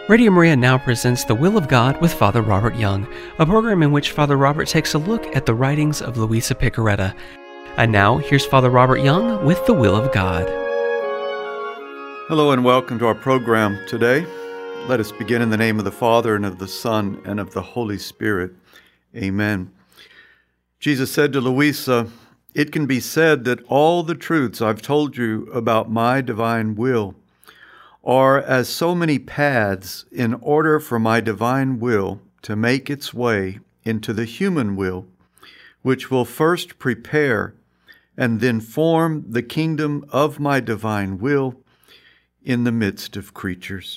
Radio Maria now presents The Will of God with Father Robert Young, a program in which Father Robert takes a look at the writings of Luisa Piccarreta. And now, here's Father Robert Young with The Will of God. Hello and welcome to our program today. Let us begin in the name of the Father, and of the Son, and of the Holy Spirit. Amen. Jesus said to Luisa, "It can be said that all the truths I've told you about my divine will are as so many paths in order for my divine will to make its way into the human will, which will first prepare and then form the kingdom of my divine will in the midst of creatures."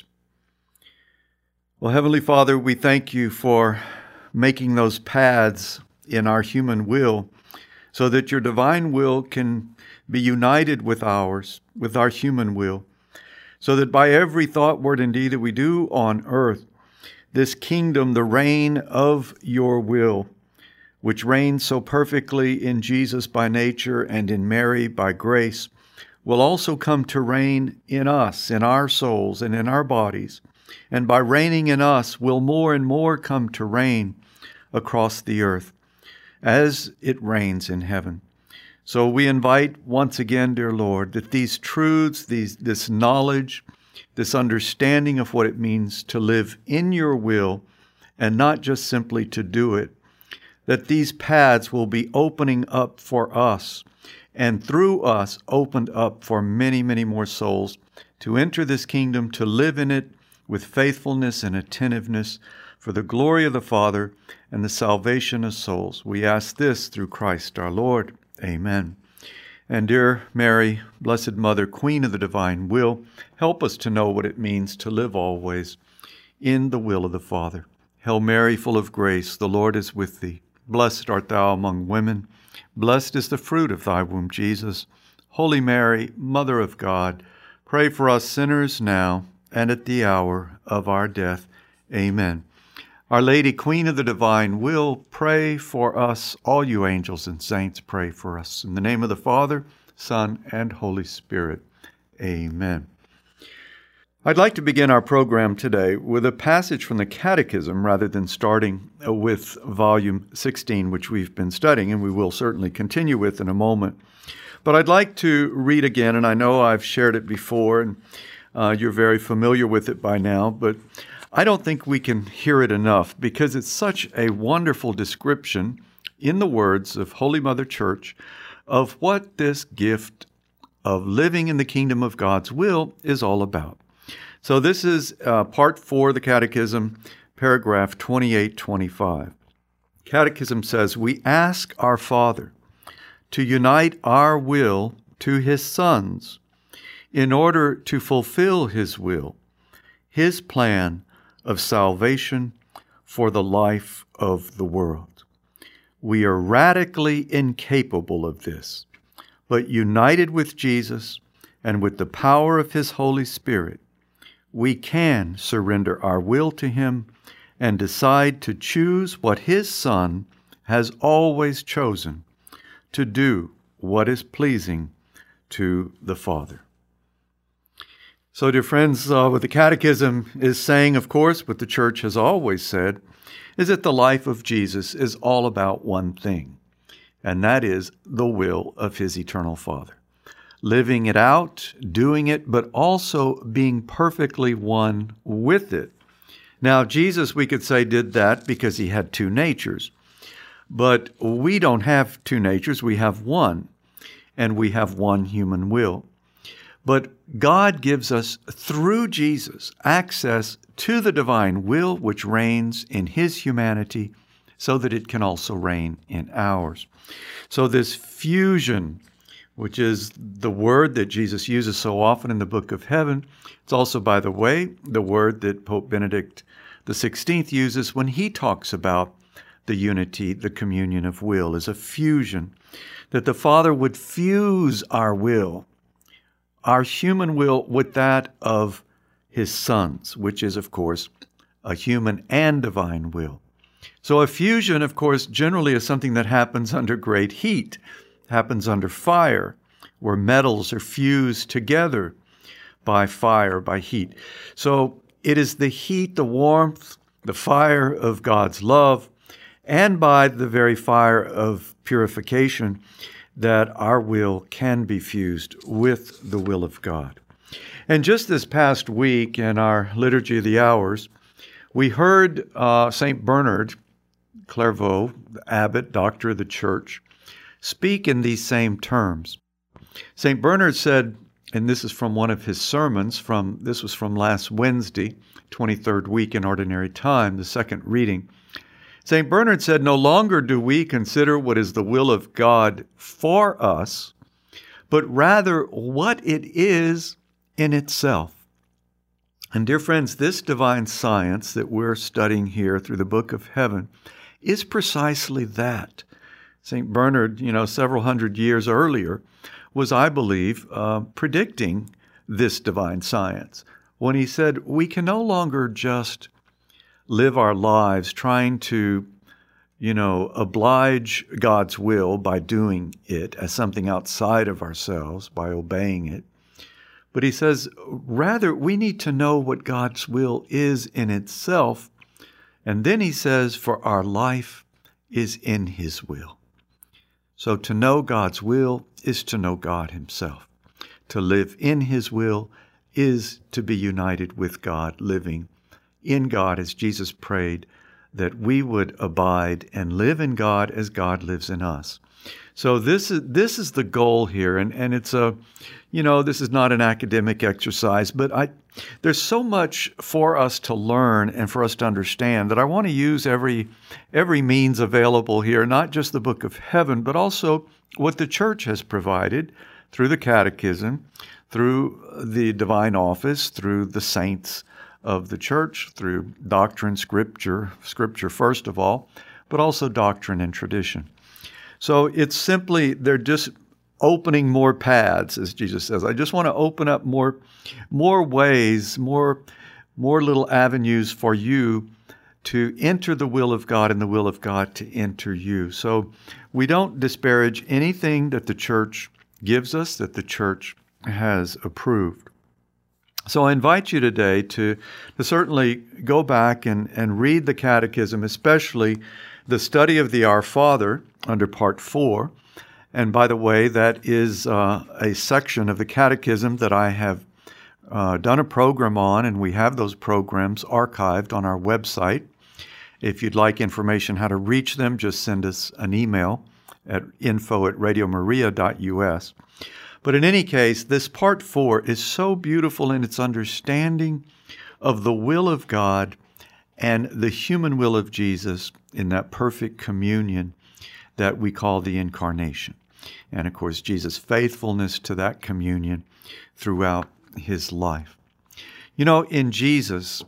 Well, Heavenly Father, we thank you for making those paths in our human will so that your divine will can be united with ours, with our human will, so that by every thought, word, and deed that we do on earth, this kingdom, the reign of your will, which reigns so perfectly in Jesus by nature and in Mary by grace, will also come to reign in us, in our souls and in our bodies. And by reigning in us, will more and more come to reign across the earth as it reigns in heaven. So we invite once again, dear Lord, that these truths, this knowledge, this understanding of what it means to live in your will and not just simply to do it, that these paths will be opening up for us and through us opened up for many, many more souls to enter this kingdom, to live in it with faithfulness and attentiveness for the glory of the Father and the salvation of souls. We ask this through Christ our Lord. Amen. And dear Mary, Blessed Mother, Queen of the Divine Will, help us to know what it means to live always in the will of the Father. Hail Mary, full of grace, the Lord is with thee. Blessed art thou among women. Blessed is the fruit of thy womb, Jesus. Holy Mary, Mother of God, pray for us sinners now and at the hour of our death. Amen. Our Lady, Queen of the Divine Will, pray for us. All you angels and saints, pray for us. In the name of the Father, Son, and Holy Spirit. Amen. I'd like to begin our program today with a passage from the Catechism rather than starting with volume 16, which we've been studying, and we will certainly continue with in a moment. But I'd like to read again, and I know I've shared it before, and you're very familiar with it by now, but I don't think we can hear it enough because it's such a wonderful description in the words of Holy Mother Church of what this gift of living in the kingdom of God's will is all about. So this is part 4 of the Catechism, paragraph 2825. Catechism says, "We ask our Father to unite our will to His Son's in order to fulfill His will, His plan of salvation for the life of the world. We are radically incapable of this, but united with Jesus and with the power of His Holy Spirit, we can surrender our will to Him and decide to choose what His Son has always chosen, to do what is pleasing to the Father." So, dear friends, what the Catechism is saying, of course, what the Church has always said, is that the life of Jesus is all about one thing, and that is the will of His eternal Father. Living it out, doing it, but also being perfectly one with it. Now, Jesus, we could say, did that because He had two natures, but we don't have two natures, we have one, and we have one human will. But God gives us, through Jesus, access to the divine will which reigns in His humanity so that it can also reign in ours. So this fusion, which is the word that Jesus uses so often in the Book of Heaven, it's also, by the way, the word that Pope Benedict XVI uses when he talks about the unity, the communion of will, is a fusion, that the Father would fuse our will, our human will, with that of His Son's, which is, of course, a human and divine will. So a fusion, of course, generally is something that happens under great heat, happens under fire, where metals are fused together by fire, by heat. So it is the heat, the warmth, the fire of God's love, and by the very fire of purification that our will can be fused with the will of God. And just this past week in our Liturgy of the Hours, we heard St. Bernard Clairvaux, the abbot, doctor of the church, speak in these same terms. St. Bernard said, and this is from one of his sermons, this was from last Wednesday, 23rd week in Ordinary Time, the second reading. St. Bernard said, "No longer do we consider what is the will of God for us, but rather what it is in itself." And dear friends, this divine science that we're studying here through the Book of Heaven is precisely that. St. Bernard, several hundred years earlier, was, I believe, predicting this divine science when he said, we can no longer just live our lives trying to, oblige God's will by doing it as something outside of ourselves, by obeying it. But he says, rather, we need to know what God's will is in itself. And then he says, for our life is in his will. So to know God's will is to know God himself. To live in his will is to be united with God, living in God as Jesus prayed that we would abide and live in God as God lives in us. So this is the goal here, and it's this is not an academic exercise, but there's so much for us to learn and for us to understand that I want to use every means available here, not just the Book of Heaven, but also what the Church has provided through the Catechism, through the Divine Office, through the saints of the Church, through doctrine, Scripture first of all, but also doctrine and tradition. So it's simply, they're just opening more paths, as Jesus says. I just want to open up more ways, more little avenues for you to enter the will of God and the will of God to enter you. So we don't disparage anything that the Church gives us, that the Church has approved. So I invite you today to certainly go back and read the Catechism, especially the study of the Our Father under Part 4. And by the way, that is a section of the Catechism that I have done a program on, and we have those programs archived on our website. If you'd like information how to reach them, just send us an email at info@radiomaria.us. But in any case, this Part 4 is so beautiful in its understanding of the will of God and the human will of Jesus in that perfect communion that we call the Incarnation. And of course, Jesus' faithfulness to that communion throughout his life. In Jesus,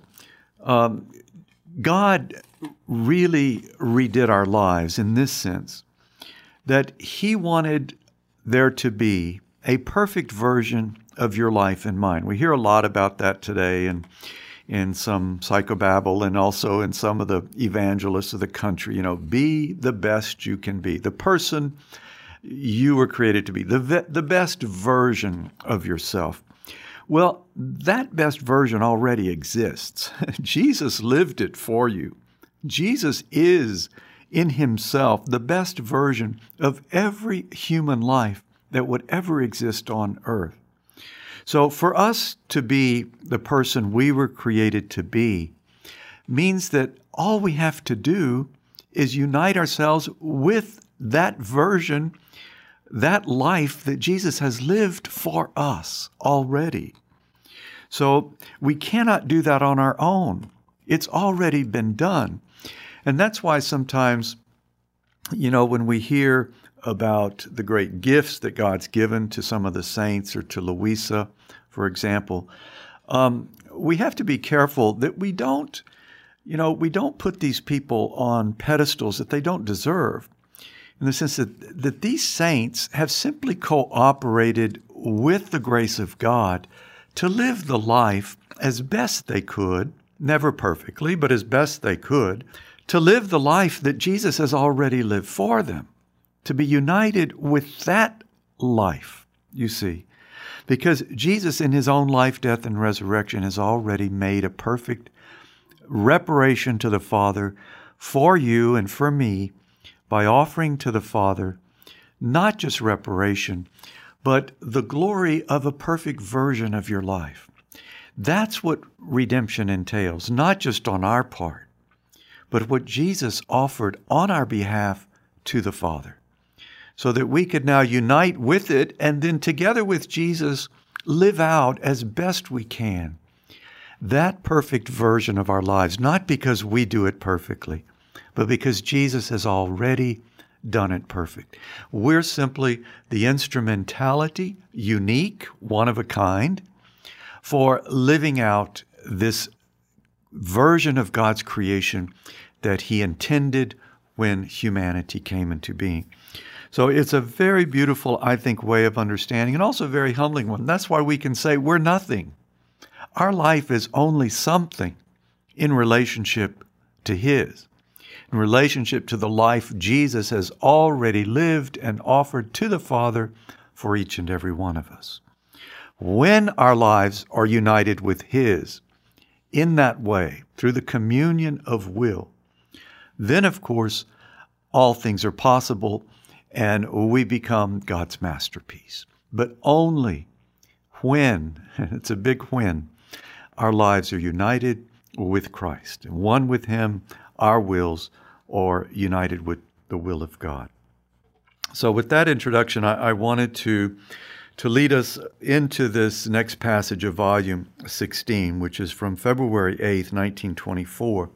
God really redid our lives in this sense, that he wanted there to be a perfect version of your life and mine. We hear a lot about that today and in some psychobabble and also in some of the evangelists of the country. Be the best you can be, the person you were created to be, the best version of yourself. Well, that best version already exists. Jesus lived it for you. Jesus is in himself the best version of every human life that would ever exist on earth. So for us to be the person we were created to be means that all we have to do is unite ourselves with that version, that life that Jesus has lived for us already. So we cannot do that on our own. It's already been done. And that's why sometimes, when we hear about the great gifts that God's given to some of the saints or to Louisa, for example, we have to be careful that we don't put these people on pedestals that they don't deserve, in the sense that these saints have simply cooperated with the grace of God to live the life as best they could, never perfectly, but as best they could, to live the life that Jesus has already lived for them, to be united with that life, you see. Because Jesus in his own life, death, and resurrection has already made a perfect reparation to the Father for you and for me by offering to the Father not just reparation, but the glory of a perfect version of your life. That's what redemption entails, not just on our part, but what Jesus offered on our behalf to the Father, so that we could now unite with it and then together with Jesus live out as best we can that perfect version of our lives, not because we do it perfectly, but because Jesus has already done it perfect. We're simply the instrumentality, unique, one of a kind, for living out this version of God's creation that he intended when humanity came into being. So it's a very beautiful, I think, way of understanding, and also a very humbling one. That's why we can say we're nothing. Our life is only something in relationship to his, in relationship to the life Jesus has already lived and offered to the Father for each and every one of us. When our lives are united with his in that way, through the communion of will, then, of course, all things are possible and we become God's masterpiece. But only when, it's a big when, our lives are united with Christ, and one with him, our wills are united with the will of God. So with that introduction, I wanted to lead us into this next passage of volume 16, which is from February 8th, 1924.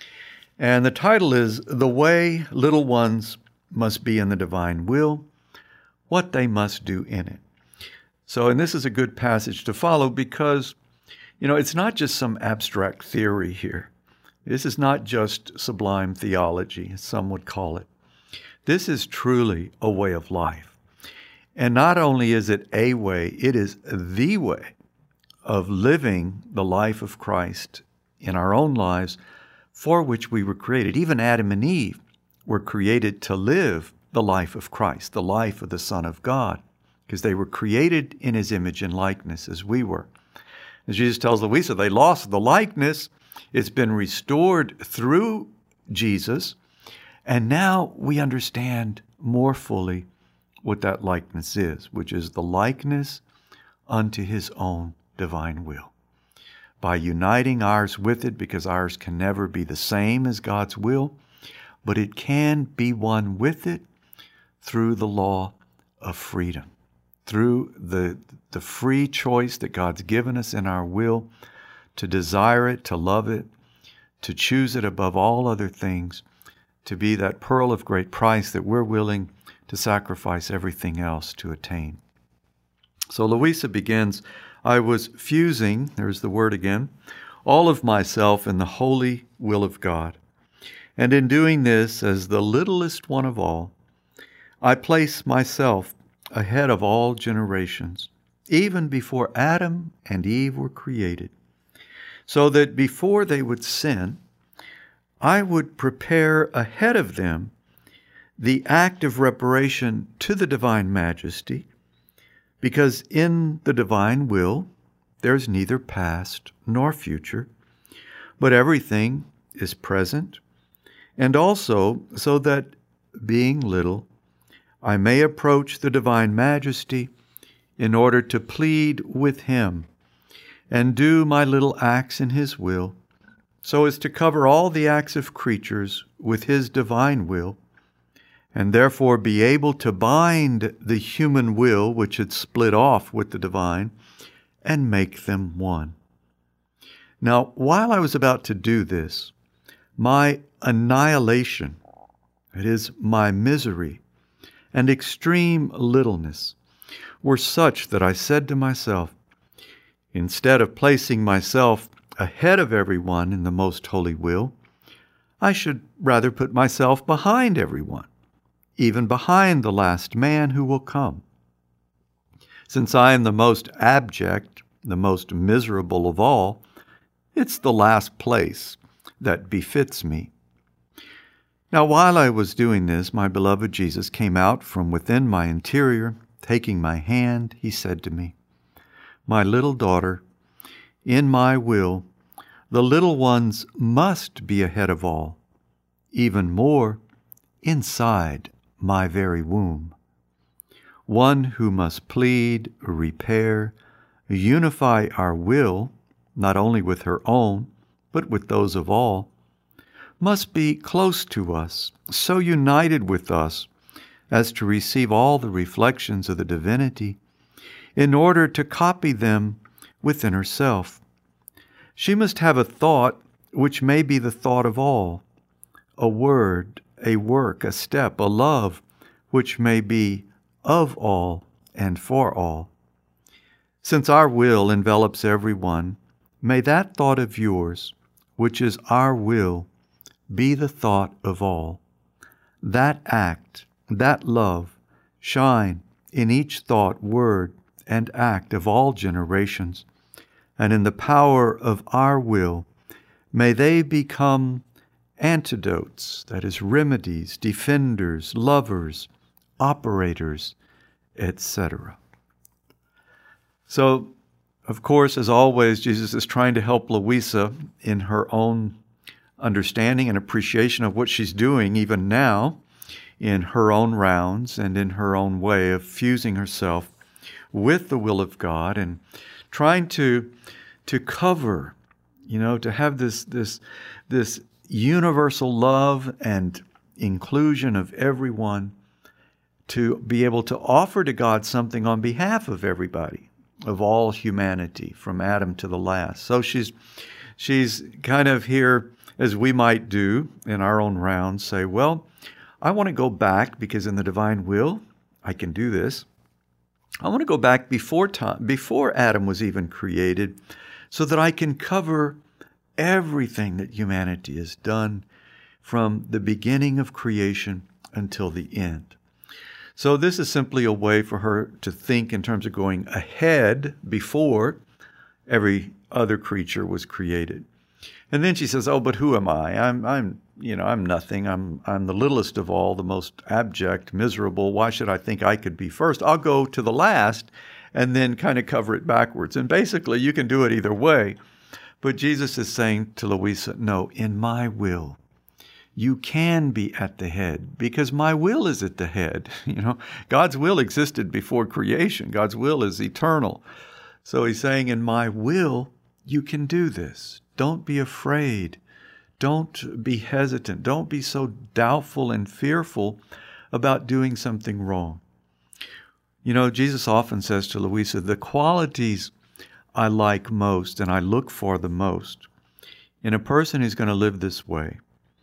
And the title is, The Way Little Ones Must Be in the Divine Will, What They Must Do in It. So, and this is a good passage to follow because, it's not just some abstract theory here. This is not just sublime theology, as some would call it. This is truly a way of life. And not only is it a way, it is the way of living the life of Christ in our own lives for which we were created. Even Adam and Eve were created to live the life of Christ, the life of the Son of God, because they were created in his image and likeness as we were. As Jesus tells Louisa, they lost the likeness. It's been restored through Jesus. And now we understand more fully what that likeness is, which is the likeness unto his own divine will. By uniting ours with it, because ours can never be the same as God's will, but it can be one with it through the law of freedom, through the free choice that God's given us in our will to desire it, to love it, to choose it above all other things, to be that pearl of great price that we're willing to sacrifice everything else to attain. So Louisa begins, I was fusing, there's the word again, all of myself in the holy will of God. And in doing this, as the littlest one of all, I place myself ahead of all generations, even before Adam and Eve were created, so that before they would sin, I would prepare ahead of them the act of reparation to the divine majesty, because in the divine will there's neither past nor future, but everything is present, and also so that, being little, I may approach the divine majesty in order to plead with him and do my little acts in his will, so as to cover all the acts of creatures with his divine will, and therefore be able to bind the human will which had split off with the divine and make them one. Now, while I was about to do this, my annihilation, that is, my misery and extreme littleness, were such that I said to myself, instead of placing myself ahead of everyone in the most holy will, I should rather put myself behind everyone, even behind the last man who will come. Since I am the most abject, the most miserable of all, it's the last place that befits me. Now, while I was doing this, my beloved Jesus came out from within my interior. Taking my hand, he said to me, My little daughter, in my will, the little ones must be ahead of all, even more inside my very womb. One who must plead, repair, unify our will, not only with her own, but with those of all, must be close to us, so united with us as to receive all the reflections of the divinity, in order to copy them within herself. She must have a thought which may be the thought of all, a word, a work, a step, a love, which may be of all and for all. Since our will envelops everyone, may that thought of yours, which is our will, be the thought of all. That act, that love, shine in each thought, word, and act of all generations, and in the power of our will, may they become antidotes, that is, remedies, defenders, lovers, operators, etc. So, of course, as always, Jesus is trying to help Louisa in her own understanding and appreciation of what she's doing even now in her own rounds and in her own way of fusing herself with the will of God and trying to cover, to have this universal love and inclusion of everyone, to be able to offer to God something on behalf of everybody, of all humanity, from Adam to the last. So she's kind of here, as we might do in our own rounds, say, well, I want to go back, because in the divine will, I can do this. I want to go back before Adam was even created, so that I can cover everything that humanity has done from the beginning of creation until the end. So this is simply a way for her to think in terms of going ahead before every other creature was created. And then she says, "Oh, but who am I? I'm nothing. I'm the littlest of all, the most abject, miserable. Why should I think I could be first? I'll go to the last and then kind of cover it backwards." And basically, you can do it either way. But Jesus is saying to Louisa, no, in my will, you can be at the head, because my will is at the head. God's will existed before creation. God's will is eternal. So he's saying, in my will, you can do this. Don't be afraid. Don't be hesitant. Don't be so doubtful and fearful about doing something wrong. Jesus often says to Louisa, the qualities I like most and I look for the most in a person who's going to live this way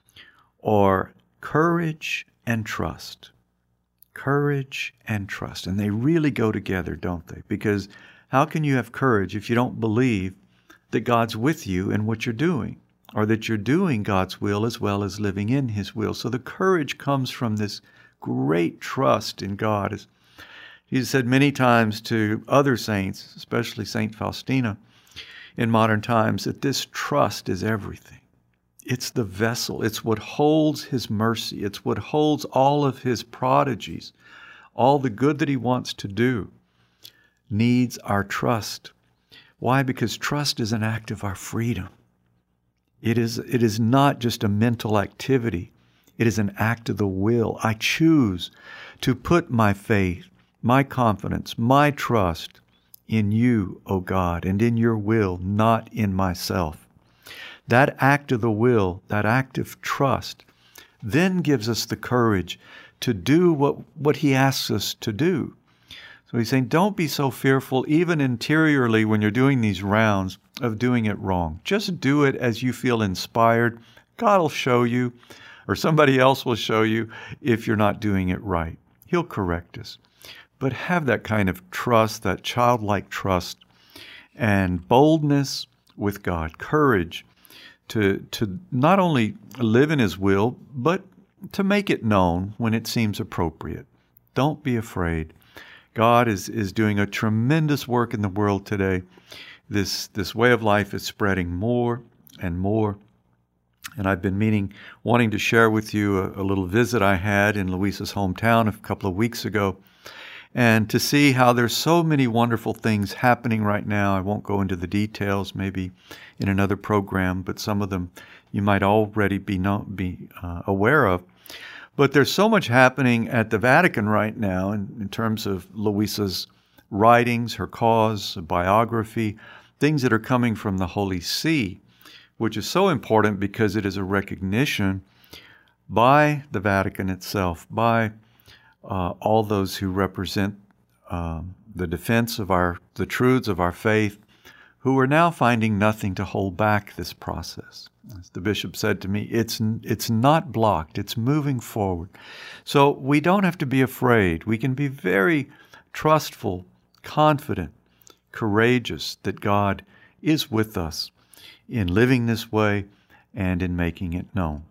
are courage and trust. Courage and trust. And they really go together, don't they? Because how can you have courage if you don't believe that God's with you in what you're doing, or that you're doing God's will as well as living in His will? So the courage comes from this great trust in God. As Jesus said many times to other saints, especially Saint Faustina in modern times, that this trust is everything. It's the vessel. It's what holds His mercy. It's what holds all of His prodigies. All the good that He wants to do needs our trust. Why? Because trust is an act of our freedom. It is not just a mental activity. It is an act of the will. I choose to put my faith, my confidence, my trust in you, O God, and in your will, not in myself. That act of the will, that act of trust, then gives us the courage to do what He asks us to do. So he's saying, don't be so fearful, even interiorly when you're doing these rounds, of doing it wrong. Just do it as you feel inspired. God will show you, or somebody else will show you if you're not doing it right. He'll correct us. But have that kind of trust, that childlike trust, and boldness with God, courage to not only live in His will, but to make it known when it seems appropriate. Don't be afraid. God is doing a tremendous work in the world today. This way of life is spreading more and more. And I've been wanting to share with you a little visit I had in Louisa's hometown a couple of weeks ago. and to see how there's so many wonderful things happening right now. I won't go into the details, maybe in another program, but some of them you might already be aware of. But there's so much happening at the Vatican right now in terms of Luisa's writings, her cause, biography, things that are coming from the Holy See, which is so important because it is a recognition by the Vatican itself, by all those who represent the defense of the truths of our faith, who are now finding nothing to hold back this process. As the bishop said to me, it's not blocked, it's moving forward. So we don't have to be afraid. We can be very trustful, confident, courageous that God is with us in living this way and in making it known.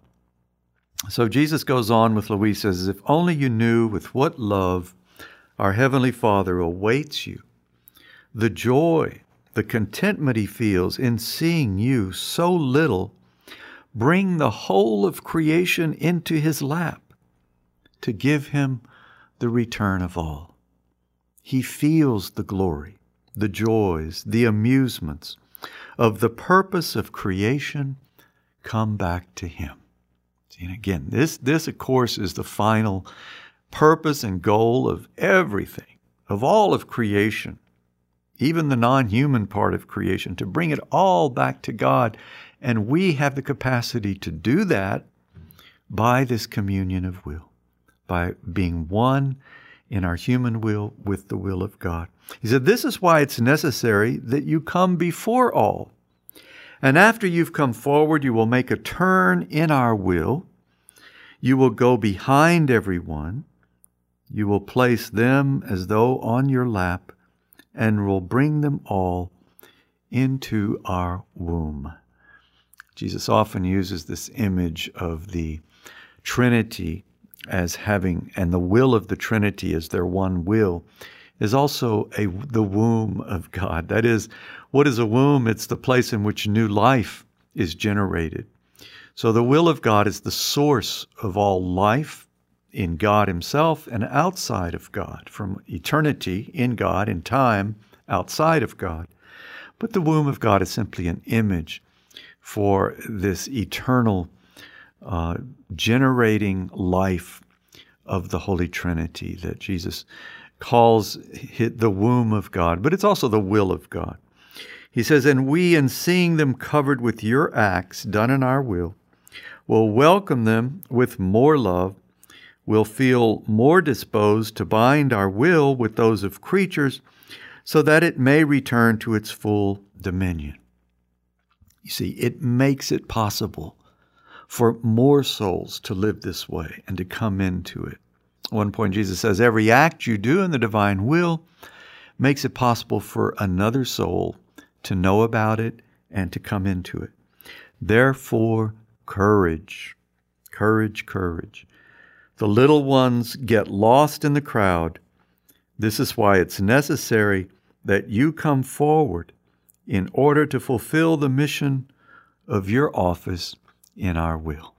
So Jesus goes on with Luisa, says, if only you knew with what love our Heavenly Father awaits you, the joy, the contentment he feels in seeing you so little bring the whole of creation into his lap to give him the return of all. He feels the glory, the joys, the amusements of the purpose of creation come back to him. And again, this of course is the final purpose and goal of everything, of all of creation, even the non-human part of creation, to bring it all back to God. And we have the capacity to do that by this communion of will, by being one in our human will with the will of God. He said, this is why it's necessary that you come before all. And after you've come forward, you will make a turn in our will. You will go behind everyone. You will place them as though on your lap and will bring them all into our womb. Jesus often uses this image of the Trinity as having, and the will of the Trinity as their one will, is also the womb of God. That is, what is a womb? It's the place in which new life is generated. So the will of God is the source of all life in God himself and outside of God, from eternity in God, in time outside of God. But the womb of God is simply an image for this eternal generating life of the Holy Trinity that Jesus calls the womb of God, but it's also the will of God. He says, and we, in seeing them covered with your acts done in our will welcome them with more love, will feel more disposed to bind our will with those of creatures so that it may return to its full dominion. You see, it makes it possible for more souls to live this way and to come into it. At one point, Jesus says, every act you do in the divine will makes it possible for another soul to know about it and to come into it. Therefore, courage, courage, courage. The little ones get lost in the crowd. This is why it's necessary that you come forward in order to fulfill the mission of your office in our will.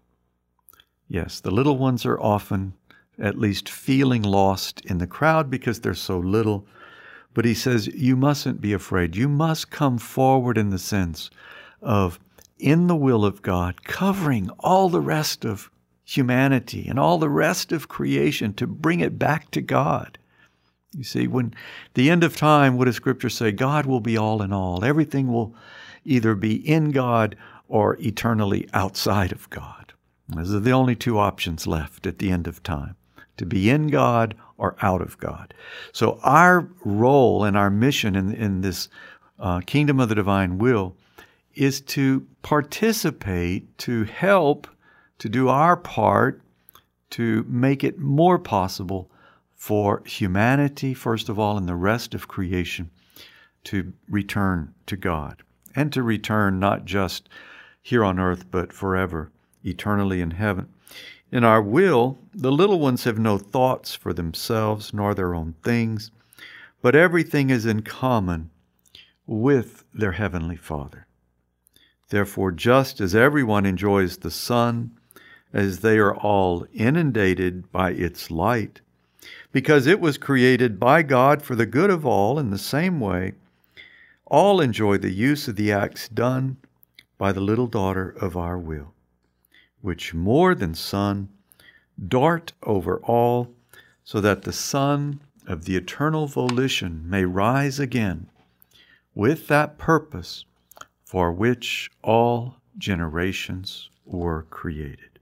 Yes, the little ones are often at least feeling lost in the crowd because they're so little. But he says, you mustn't be afraid. You must come forward in the sense of, in the will of God, covering all the rest of humanity and all the rest of creation to bring it back to God. You see, when the end of time, what does Scripture say? God will be all in all. Everything will either be in God or eternally outside of God. Those are the only two options left at the end of time, to be in God or out of God. So our role and our mission in this kingdom of the divine will is to participate, to help, to do our part to make it more possible for humanity, first of all, and the rest of creation to return to God, and to return not just here on earth, but forever, eternally in heaven. In our will, the little ones have no thoughts for themselves, nor their own things, but everything is in common with their Heavenly Father. Therefore, just as everyone enjoys the sun, as they are all inundated by its light, Because it was created by God for the good of all. In the same way, all enjoy the use of the acts done by the little daughter of our will, which more than sun dart over all, so that the sun of the eternal volition may rise again with that purpose for which all generations were created.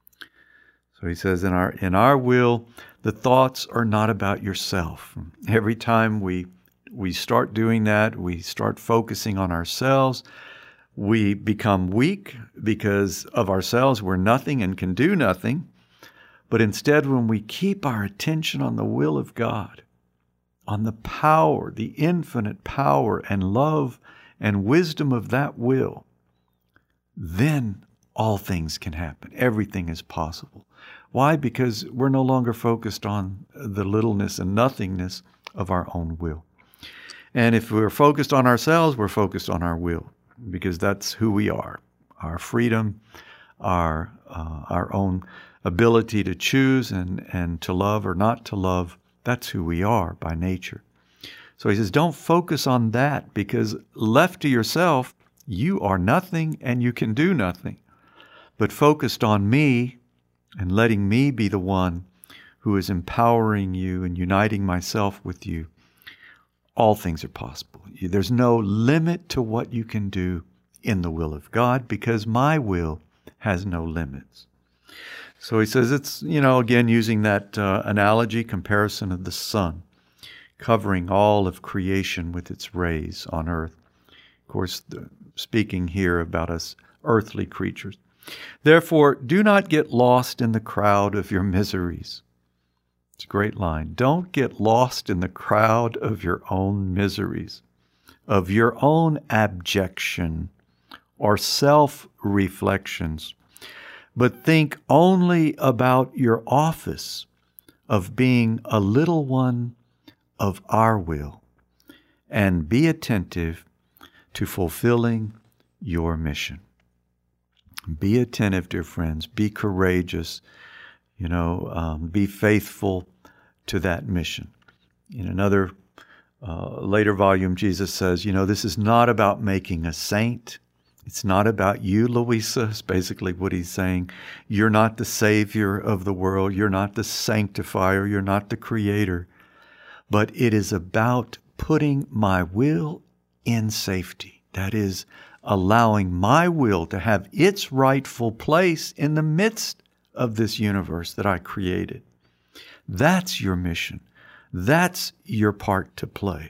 So he says, in our will, the thoughts are not about yourself. Every time we start doing that, we start focusing on ourselves, we become weak because of ourselves. We're nothing and can do nothing. But instead, when we keep our attention on the will of God, on the power, the infinite power and love and wisdom of that will, then all things can happen. Everything is possible. Why? Because we're no longer focused on the littleness and nothingness of our own will. And if we're focused on ourselves, we're focused on our will, because that's who we are. Our freedom, our own ability to choose and to love or not to love, that's who we are by nature. So he says, don't focus on that, because left to yourself, you are nothing and you can do nothing. But focused on me and letting me be the one who is empowering you and uniting myself with you, all things are possible. There's no limit to what you can do in the will of God, because my will has no limits. So he says it's, again, using that analogy, comparison of the sun, covering all of creation with its rays on earth. Of course, speaking here about us earthly creatures. Therefore, do not get lost in the crowd of your miseries. It's a great line. Don't get lost in the crowd of your own miseries, of your own abjection or self-reflections, but think only about your office of being a little one of our will, and be attentive to fulfilling your mission. Be attentive, dear friends. Be courageous. Be faithful to that mission. In another later volume, Jesus says, this is not about making a saint. It's not about you, Louisa, is basically what he's saying. You're not the Savior of the world. You're not the sanctifier. You're not the creator. But it is about putting my will in safety. That is, allowing my will to have its rightful place in the midst of this universe that I created. That's your mission. That's your part to play.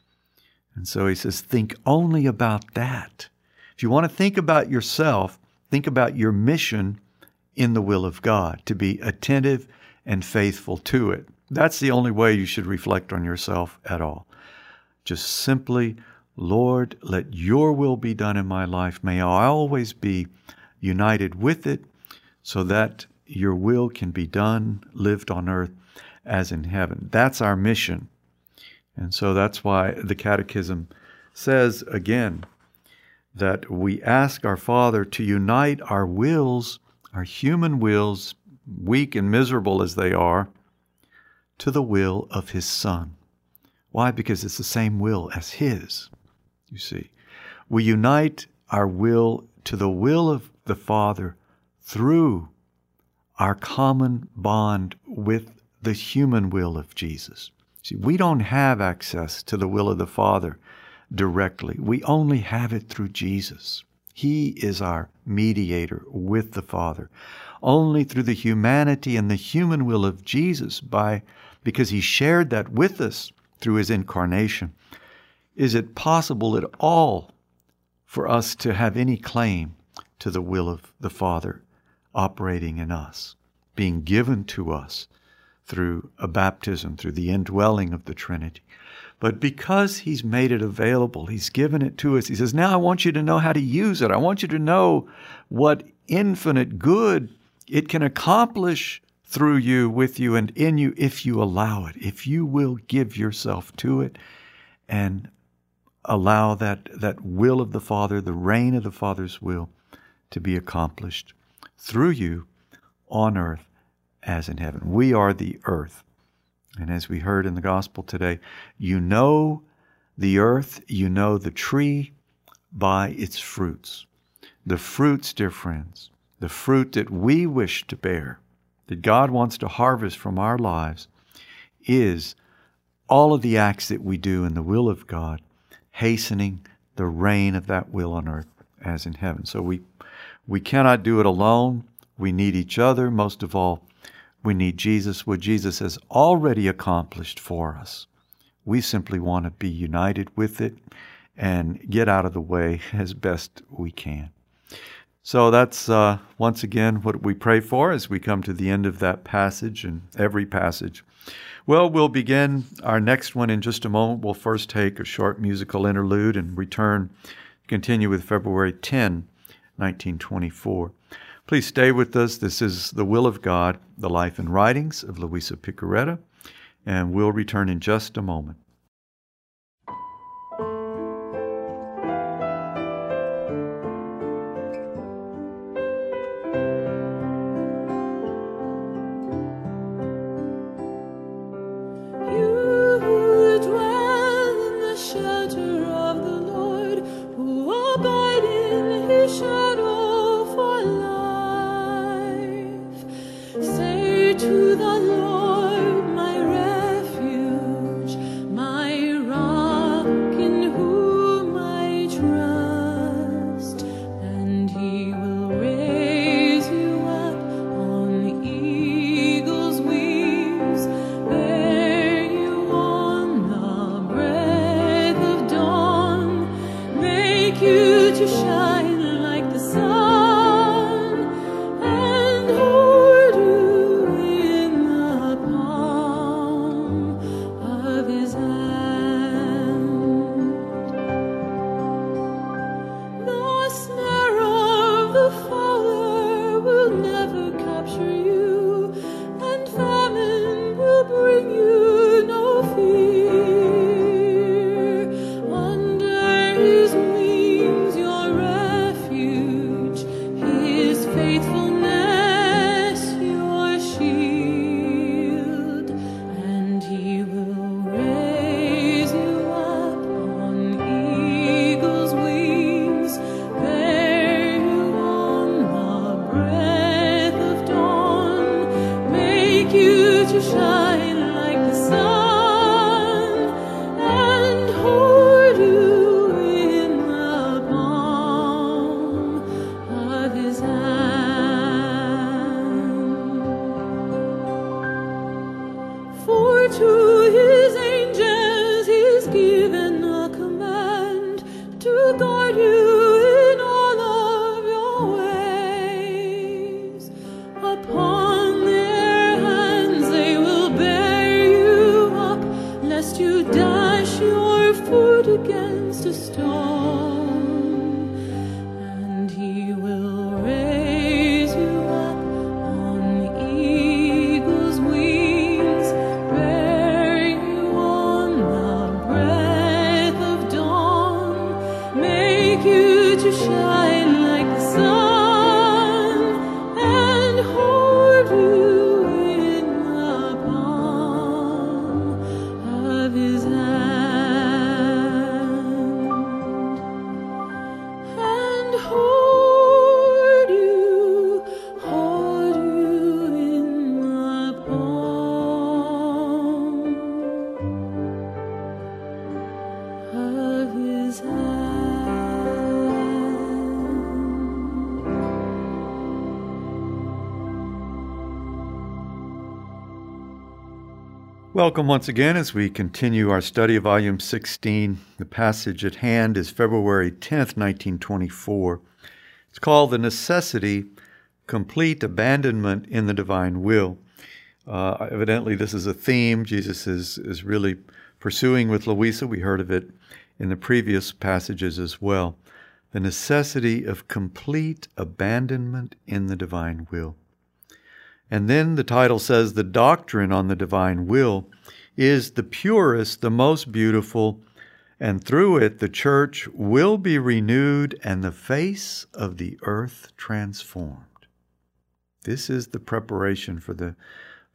And so he says, think only about that. If you want to think about yourself, think about your mission in the will of God, to be attentive and faithful to it. That's the only way you should reflect on yourself at all. Just simply, Lord, let your will be done in my life. May I always be united with it, so that your will can be done, lived on earth as in heaven. That's our mission. And so that's why the Catechism says again that we ask our Father to unite our wills, our human wills, weak and miserable as they are, to the will of His Son. Why? Because it's the same will as His. You see, we unite our will to the will of the Father through our common bond with the human will of Jesus. See, we don't have access to the will of the Father directly. We only have it through Jesus. He is our mediator with the Father. Only through the humanity and the human will of Jesus, because He shared that with us through His incarnation, is it possible at all for us to have any claim to the will of the Father operating in us, being given to us through a baptism, through the indwelling of the Trinity. But because He's made it available, He's given it to us. He says, now I want you to know how to use it. I want you to know what infinite good it can accomplish through you, with you, and in you if you allow it, if you will give yourself to it and allow that will of the Father, the reign of the Father's will, to be accomplished through you on earth as in heaven. We are the earth. And as we heard in the gospel today, you know the earth, you know the tree by its fruits. The fruits, dear friends, the fruit that we wish to bear, that God wants to harvest from our lives, is all of the acts that we do in the will of God, hastening the reign of that will on earth as in heaven. So we cannot do it alone. We need each other. Most of all, we need Jesus, what Jesus has already accomplished for us. We simply want to be united with it and get out of the way as best we can. So that's once again what we pray for as we come to the end of that passage and every passage. Well, we'll begin our next one in just a moment. We'll first take a short musical interlude and return, continue with February 10, 1924. Please stay with us. This is The Will of God, the life and writings of Luisa Piccarreta, and we'll return in just a moment. To the Lord, my refuge, my Welcome once again as we continue our study of Volume 16. The passage at hand is February 10th, 1924. It's called The Necessity, Complete Abandonment in the Divine Will. Evidently, this is a theme Jesus is really pursuing with Luisa. We heard of it in the previous passages as well. The necessity of complete abandonment in the divine will. And then the title says, the doctrine on the divine will is the purest, the most beautiful, and through it the church will be renewed and the face of the earth transformed. This is the preparation for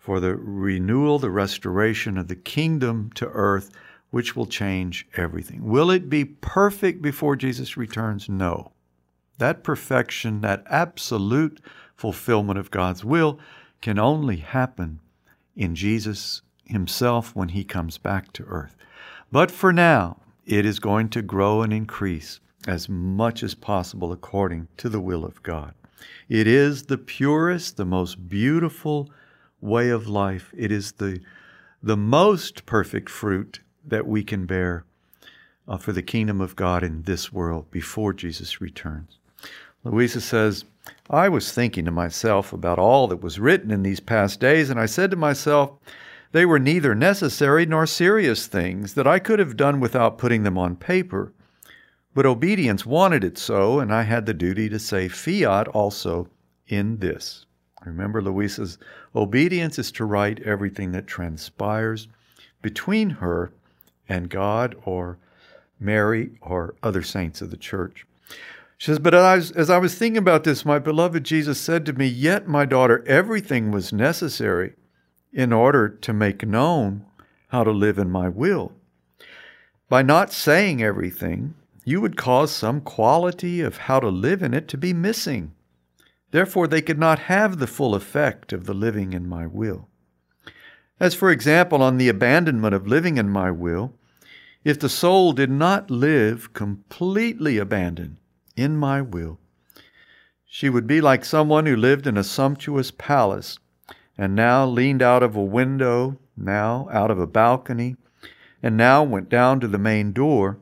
for the renewal, the restoration of the kingdom to earth, which will change everything. Will it be perfect before Jesus returns? No. That perfection, that absolute fulfillment of God's will can only happen in Jesus himself when he comes back to earth. But for now, it is going to grow and increase as much as possible according to the will of God. It is the purest, the most beautiful way of life. It is the most perfect fruit that we can bear for the kingdom of God in this world before Jesus returns. Louisa says, I was thinking to myself about all that was written in these past days, and I said to myself, they were neither necessary nor serious things that I could have done without putting them on paper. But obedience wanted it so, and I had the duty to say fiat also in this. Remember, Louisa's obedience is to write everything that transpires between her and God or Mary or other saints of the church. She says, but as I was thinking about this, my beloved Jesus said to me, yet, my daughter, everything was necessary in order to make known how to live in my will. By not saying everything, you would cause some quality of how to live in it to be missing. Therefore, they could not have the full effect of the living in my will. As, for example, on the abandonment of living in my will, if the soul did not live completely abandoned in my will, she would be like someone who lived in a sumptuous palace and now leaned out of a window, now out of a balcony, and now went down to the main door.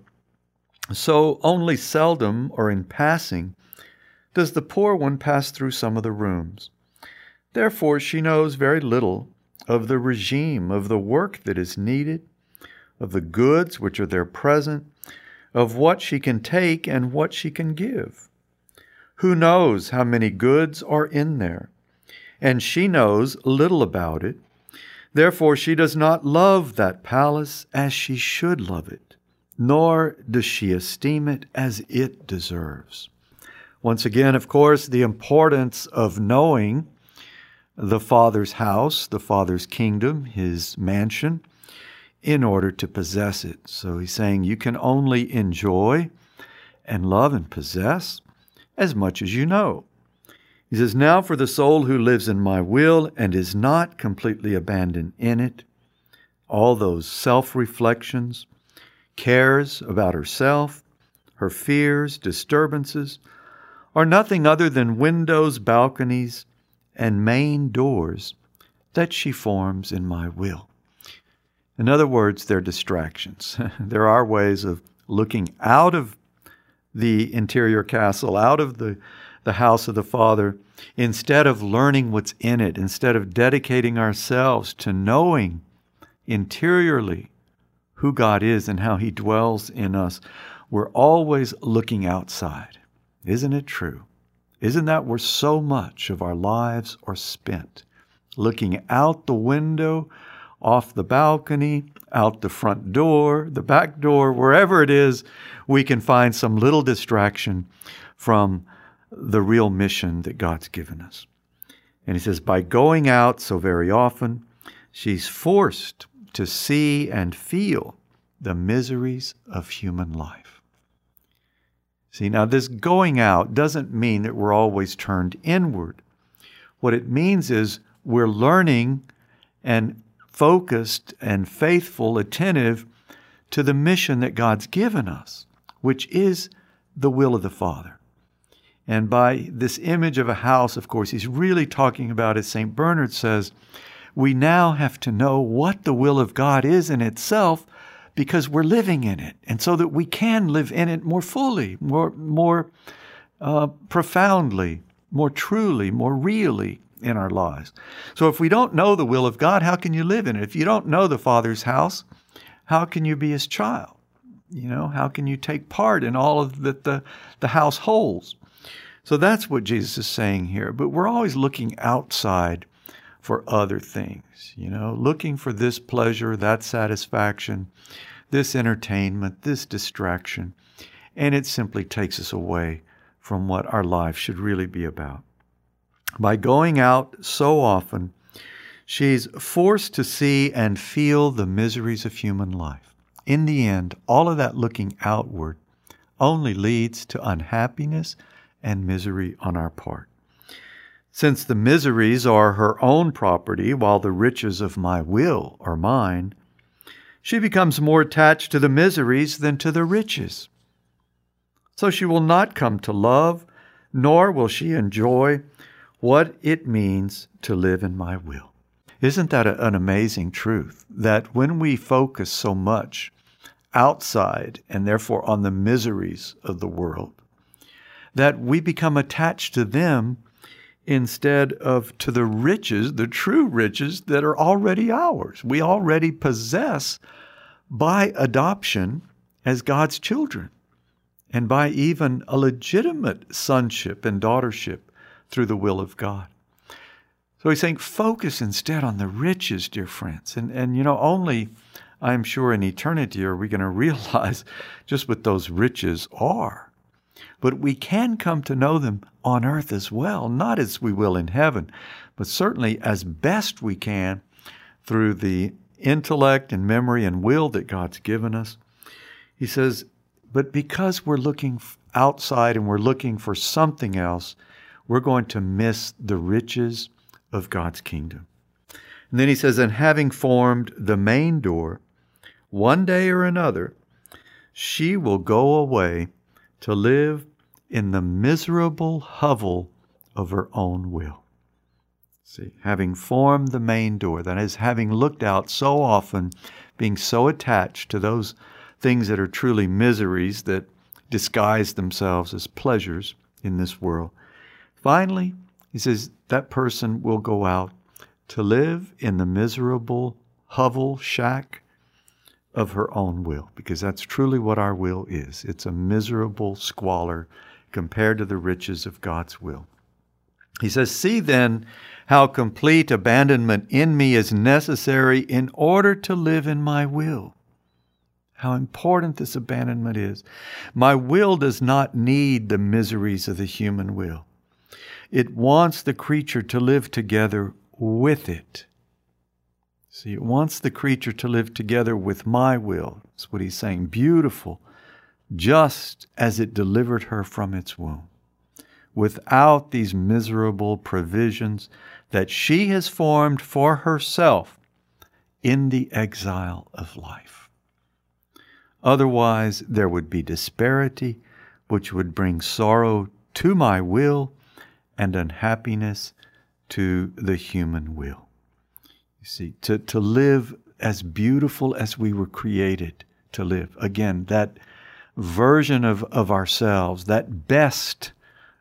So only seldom or in passing does the poor one pass through some of the rooms. Therefore, she knows very little of the regime, of the work that is needed, of the goods which are there present, of what she can take and what she can give. Who knows how many goods are in there? And she knows little about it. Therefore, she does not love that palace as she should love it, nor does she esteem it as it deserves. Once again, of course, the importance of knowing the Father's house, the Father's kingdom, his mansion, in order to possess it. So he's saying you can only enjoy and love and possess as much as you know. He says, now for the soul who lives in my will and is not completely abandoned in it, all those self-reflections, cares about herself, her fears, disturbances, are nothing other than windows, balconies, and main doors that she forms in my will. In other words, they're distractions. There are ways of looking out of the interior castle, out of the house of the Father, instead of learning what's in it, instead of dedicating ourselves to knowing interiorly who God is and how he dwells in us. We're always looking outside. Isn't it true? Isn't that where so much of our lives are spent? Looking out the window, off the balcony, out the front door, the back door, wherever it is, we can find some little distraction from the real mission that God's given us. And he says, by going out so very often, she's forced to see and feel the miseries of human life. See, now this going out doesn't mean that we're always turned inward. What it means is we're learning and focused and faithful, attentive to the mission that God's given us, which is the will of the Father. And by this image of a house, of course, he's really talking about, as St. Bernard says, we now have to know what the will of God is in itself because we're living in it. And so that we can live in it more fully, more profoundly, more truly, more really in our lives. So if we don't know the will of God, how can you live in it? If you don't know the Father's house, how can you be his child? You know, how can you take part in all of that the house holds? So that's what Jesus is saying here. But we're always looking outside for other things, you know, looking for this pleasure, that satisfaction, this entertainment, this distraction. And it simply takes us away from what our life should really be about. By going out so often, She's forced to see and feel the miseries of human life. In the end, all of that looking outward only leads to unhappiness and misery on our part. Since the miseries are her own property, while the riches of my will are mine, she becomes more attached to the miseries than to the riches. So she will not come to love, nor will she enjoy what it means to live in my will. Isn't that an amazing truth? That when we focus so much outside and therefore on the miseries of the world, that we become attached to them instead of to the riches, the true riches that are already ours. We already possess by adoption as God's children and by even a legitimate sonship and daughtership through the will of God. So he's saying, focus instead on the riches, dear friends. And only, I'm sure, in eternity are we going to realize just what those riches are. But we can come to know them on earth as well, not as we will in heaven, but certainly as best we can through the intellect and memory and will that God's given us. He says, but because we're looking outside and we're looking for something else, we're going to miss the riches of God's kingdom. And then he says, and having formed the main door, one day or another, she will go away to live in the miserable hovel of her own will. See, having formed the main door, that is, having looked out so often, being so attached to those things that are truly miseries that disguise themselves as pleasures in this world. Finally, he says, that person will go out to live in the miserable hovel shack of her own will, because that's truly what our will is. It's a miserable squalor compared to the riches of God's will. He says, see then how complete abandonment in me is necessary in order to live in my will. How important this abandonment is. My will does not need the miseries of the human will. It wants the creature to live together with it. See, it wants the creature to live together with my will. That's what he's saying. Beautiful, just as it delivered her from its womb, without these miserable provisions that she has formed for herself in the exile of life. Otherwise, there would be disparity, which would bring sorrow to my will and unhappiness to the human will. You see, to live as beautiful as we were created to live. Again, that version of ourselves, that best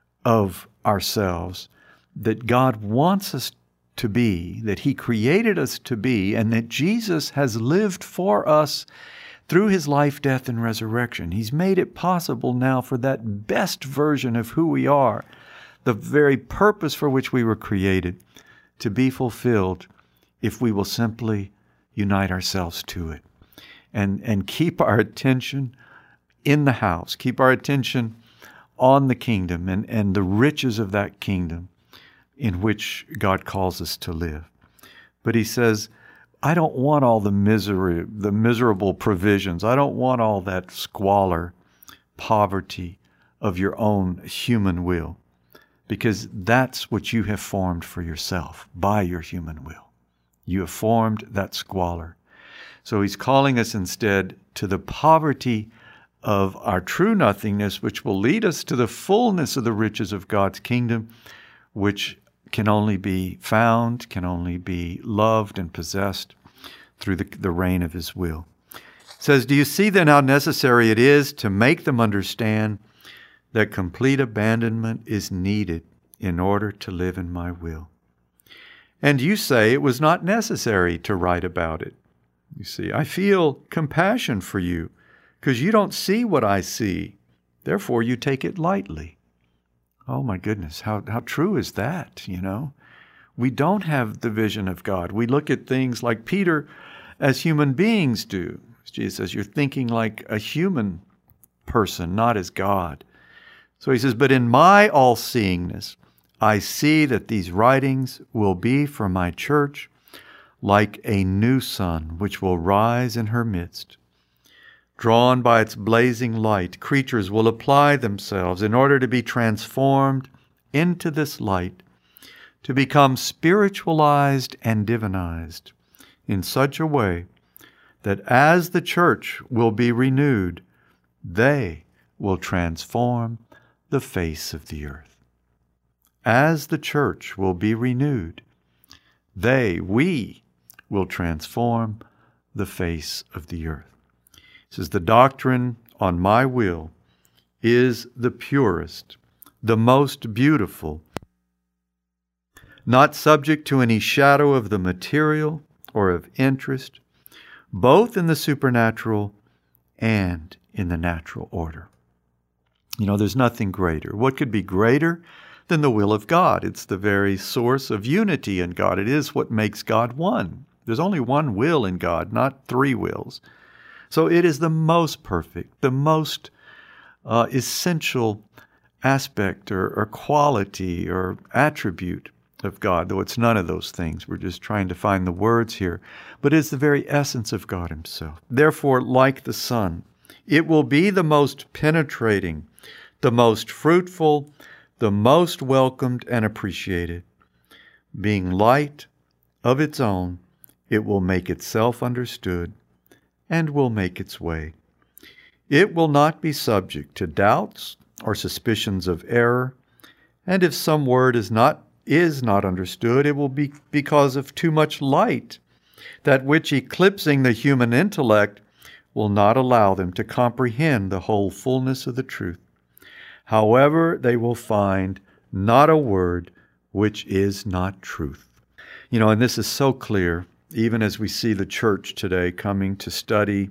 of ourselves that God wants us to be, that He created us to be, and that Jesus has lived for us through His life, death, and resurrection. He's made it possible now for that best version of who we are, the very purpose for which we were created, to be fulfilled if we will simply unite ourselves to it and keep our attention in the house, keep our attention on the kingdom and the riches of that kingdom in which God calls us to live. But he says, I don't want all the misery, the miserable provisions. I don't want all that squalor, poverty of your own human will, because that's what you have formed for yourself by your human will. You have formed that squalor. So he's calling us instead to the poverty of our true nothingness, which will lead us to the fullness of the riches of God's kingdom, which can only be found, can only be loved and possessed through the reign of His will. It says, do you see then how necessary it is to make them understand that complete abandonment is needed in order to live in my will? And you say it was not necessary to write about it. You see, I feel compassion for you because you don't see what I see. Therefore, you take it lightly. Oh my goodness, how true is that, you know? We don't have the vision of God. We look at things like Peter as human beings do. Jesus says, you're thinking like a human person, not as God. So he says, but in my all-seeingness, I see that these writings will be for my church like a new sun which will rise in her midst. Drawn by its blazing light, creatures will apply themselves in order to be transformed into this light, to become spiritualized and divinized in such a way that as the church will be renewed, they will transform the face of the earth. As the church will be renewed, we will transform the face of the earth. It says, the doctrine on my will is the purest, the most beautiful, not subject to any shadow of the material or of interest, both in the supernatural and in the natural order. You know, there's nothing greater. What could be greater than the will of God? It's the very source of unity in God. It is what makes God one. There's only one will in God, not three wills. So it is the most perfect, the most essential aspect or quality or attribute of God, though it's none of those things. We're just trying to find the words here. But it's the very essence of God Himself. Therefore, like the sun, it will be the most penetrating, the most fruitful, the most welcomed and appreciated. Being light of its own, it will make itself understood and will make its way. It will not be subject to doubts or suspicions of error, and if some word is not understood, it will be because of too much light, that which, eclipsing the human intellect, will not allow them to comprehend the whole fullness of the truth. However, they will find not a word which is not truth. You know, and this is so clear, even as we see the church today coming to study,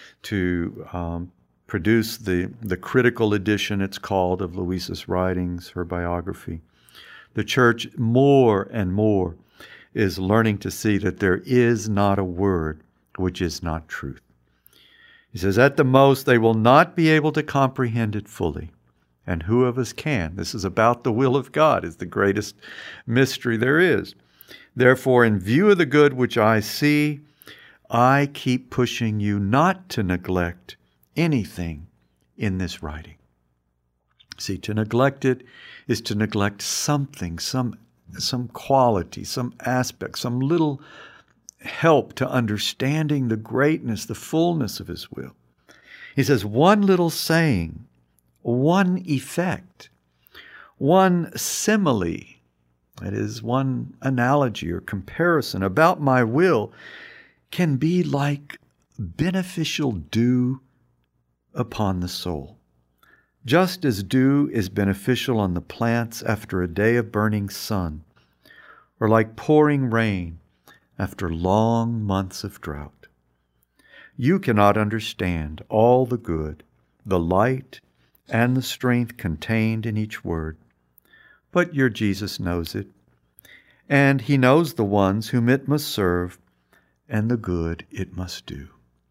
to produce the critical edition, it's called, of Louisa's writings, her biography. The church more and more is learning to see that there is not a word which is not truth. He says, at the most, they will not be able to comprehend it fully. And who of us can? This is about the will of God. It's the greatest mystery there is. Therefore, in view of the good which I see, I keep pushing you not to neglect anything in this writing. See, to neglect it is to neglect something, some quality, some aspect, some little help to understanding the greatness, the fullness of His will. He says, one little saying, one effect, one simile, that is, one analogy or comparison about my will, can be like beneficial dew upon the soul. Just as dew is beneficial on the plants after a day of burning sun, or like pouring rain after long months of drought. You cannot understand all the good, the light, and the strength contained in each word, but your Jesus knows it, and He knows the ones whom it must serve and the good it must do.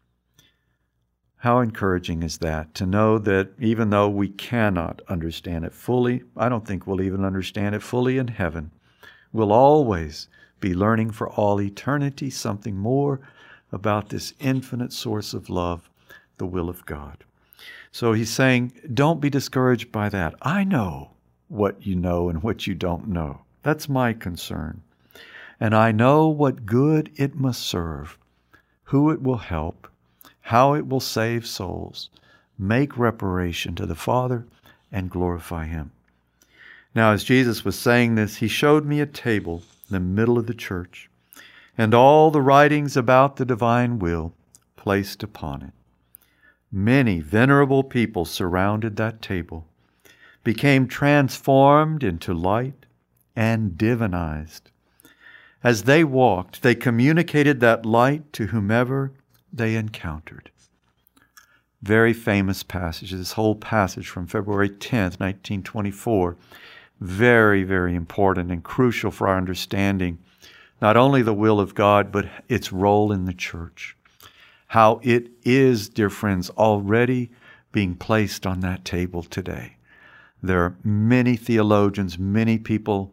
How encouraging is that, to know that even though we cannot understand it fully, I don't think we'll even understand it fully in heaven, we'll always be learning for all eternity something more about this infinite source of love, the will of God. So he's saying, don't be discouraged by that. I know what you know and what you don't know. That's my concern. And I know what good it must serve, who it will help, how it will save souls, make reparation to the Father, and glorify Him. Now, as Jesus was saying this, He showed me a table in the middle of the church, and all the writings about the divine will placed upon it. Many venerable people surrounded that table, became transformed into light, and divinized. As they walked, they communicated that light to whomever they encountered. Very famous passage, this whole passage from February 10th, 1924. Very, very important and crucial for our understanding not only the will of God, but its role in the church. How it is, dear friends, already being placed on that table today. There are many theologians, many people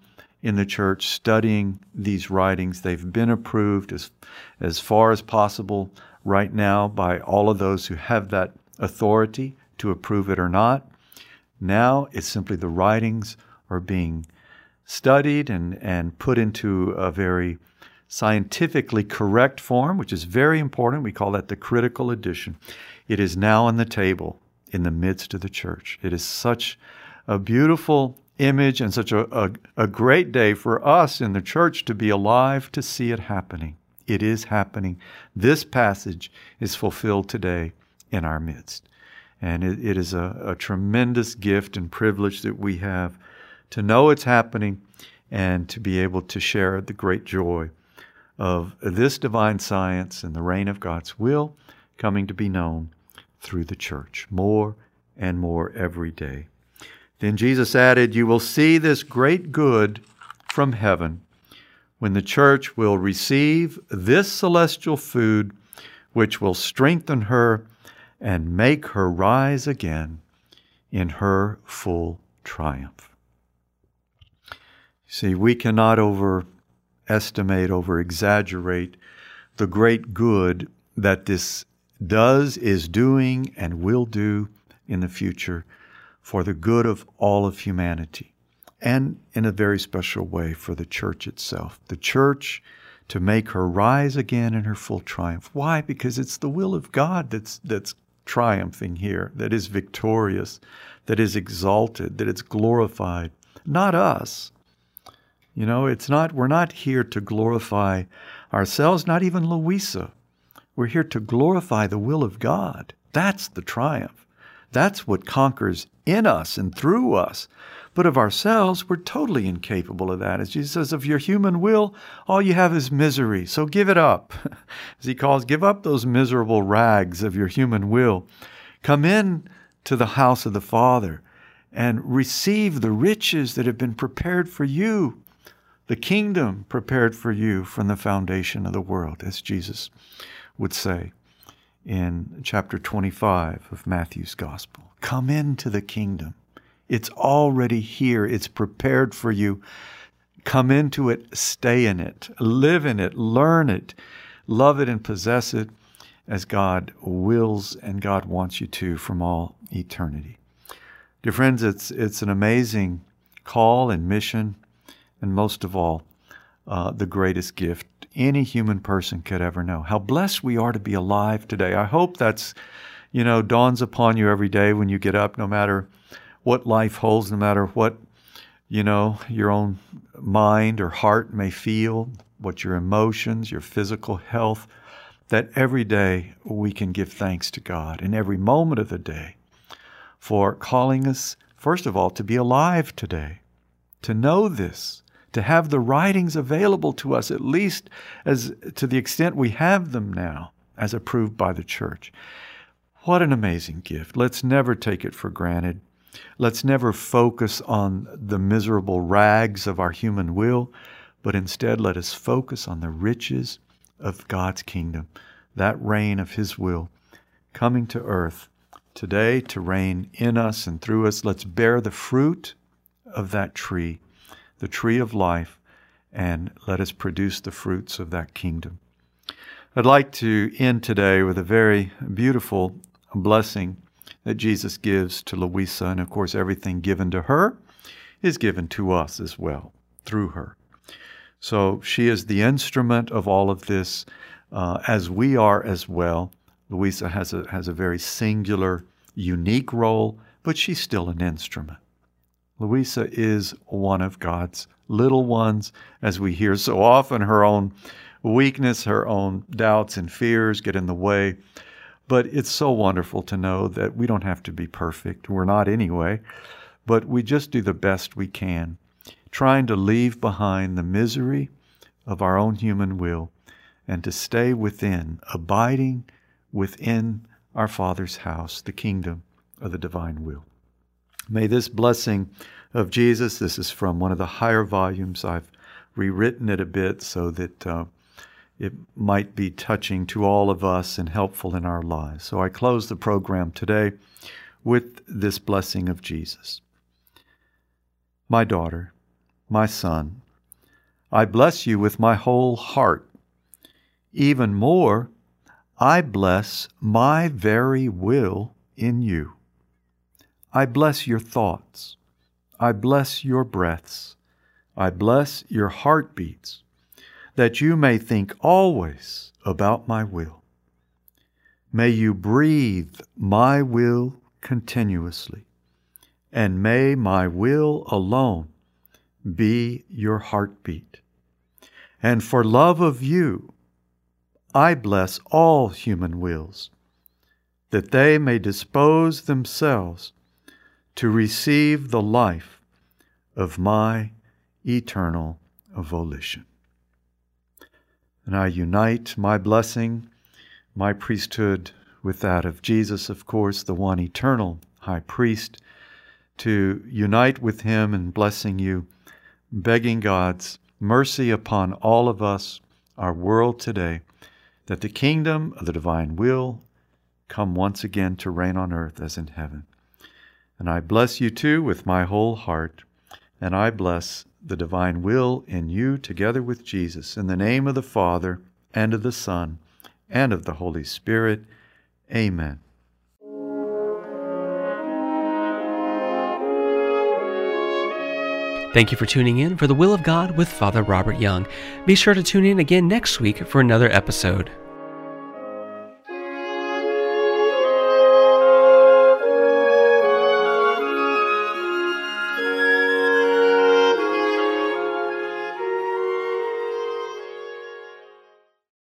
in the church studying these writings. They've been approved as far as possible right now by all of those who have that authority to approve it or not. Now it's simply the writings are being studied and put into a very scientifically correct form, which is very important. We call that the critical edition. It is now on the table in the midst of the church. It is such a beautiful image and such a great day for us in the church to be alive to see it happening. It is happening. This passage is fulfilled today in our midst. And it is a tremendous gift and privilege that we have to know it's happening and to be able to share the great joy of this divine science and the reign of God's will coming to be known through the church more and more every day. Then Jesus added, "You will see this great good from heaven when the church will receive this celestial food, which will strengthen her and make her rise again in her full triumph." See, we cannot overestimate, over-exaggerate the great good that this is doing, and will do in the future for the good of all of humanity, and in a very special way for the church itself. The church to make her rise again in her full triumph. Why? Because it's the will of God that's triumphing here, that is victorious, that is exalted, that it's glorified, not us. We're not here to glorify ourselves, not even Louisa. We're here to glorify the will of God. That's the triumph. That's what conquers in us and through us. But of ourselves, we're totally incapable of that. As Jesus says, of your human will, all you have is misery. So give it up. As he calls, give up those miserable rags of your human will. Come in to the house of the Father and receive the riches that have been prepared for you, the kingdom prepared for you from the foundation of the world, as Jesus would say in chapter 25 of Matthew's Gospel. Come into the kingdom. It's already here. It's prepared for you. Come into it, stay in it, live in it, learn it, love it and possess it as God wills and God wants you to from all eternity. Dear friends, it's an amazing call and mission, and most of all, the greatest gift any human person could ever know. How blessed we are to be alive today. I hope that's, dawns upon you every day when you get up, no matter what life holds, no matter what, your own mind or heart may feel, what your emotions, your physical health, that every day we can give thanks to God in every moment of the day for calling us, first of all, to be alive today, to know this, to have the writings available to us, at least as to the extent we have them now, as approved by the church. What an amazing gift. Let's never take it for granted. Let's never focus on the miserable rags of our human will, but instead let us focus on the riches of God's kingdom, that reign of His will coming to earth today to reign in us and through us. Let's bear the fruit of that tree, the tree of life, and let us produce the fruits of that kingdom. I'd like to end today with a very beautiful blessing that Jesus gives to Louisa, and of course everything given to her is given to us as well through her. So she is the instrument of all of this, as we are as well. Louisa has a very singular, unique role, but she's still an instrument. Louisa is one of God's little ones, as we hear so often. Her own weakness, her own doubts and fears get in the way. But it's so wonderful to know that we don't have to be perfect. We're not anyway. But we just do the best we can, trying to leave behind the misery of our own human will and to stay within, abiding within our Father's house, the kingdom of the divine will. May this blessing of Jesus, this is from one of the higher volumes. I've rewritten it a bit so that it might be touching to all of us and helpful in our lives. So I close the program today with this blessing of Jesus. My daughter, my son, I bless you with my whole heart. Even more, I bless my very will in you. I bless your thoughts. I bless your breaths. I bless your heartbeats, that you may think always about my will. May you breathe my will continuously, and may my will alone be your heartbeat. And for love of you, I bless all human wills, that they may dispose themselves to receive the life of my eternal volition. And I unite my blessing, my priesthood, with that of Jesus, of course, the one eternal high priest, to unite with him in blessing you, begging God's mercy upon all of us, our world today, that the kingdom of the divine will come once again to reign on earth as in heaven. And I bless you too with my whole heart, and I bless the divine will in you together with Jesus, in the name of the Father, and of the Son, and of the Holy Spirit. Amen. Thank you for tuning in for The Will of God with Father Robert Young. Be sure to tune in again next week for another episode.